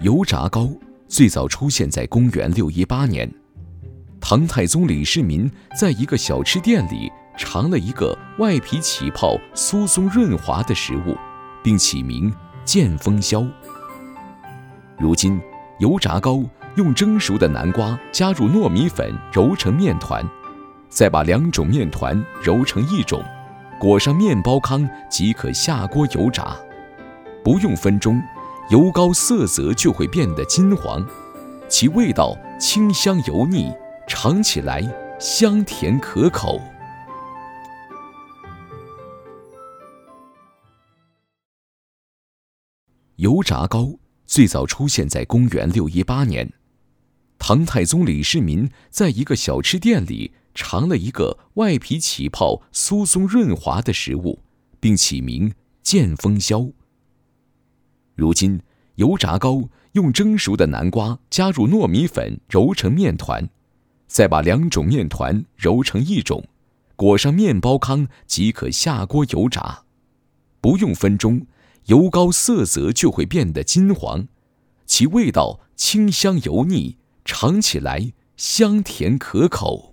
油炸糕最早出现在公元618年，唐太宗李世民在一个小吃店里尝了一个外皮起泡、酥松润滑的食物，并起名见风宵。如今，油炸糕用蒸熟的南瓜加入糯米粉揉成面团，再把2种面团揉成1种，裹上面包糠即可下锅油炸。不用分钟，油糕色泽就会变得金黄，其味道清香油腻，尝起来香甜可口。油炸糕最早出现在公元618年，唐太宗李世民在一个小吃店里尝了一个外皮起泡、酥松润滑的食物，并起名见风宵。如今，油炸糕用蒸熟的南瓜加入糯米粉揉成面团，再把2种面团揉成1种，裹上面包糠即可下锅油炸。不用分钟，油糕色泽就会变得金黄，其味道清香油腻，尝起来香甜可口。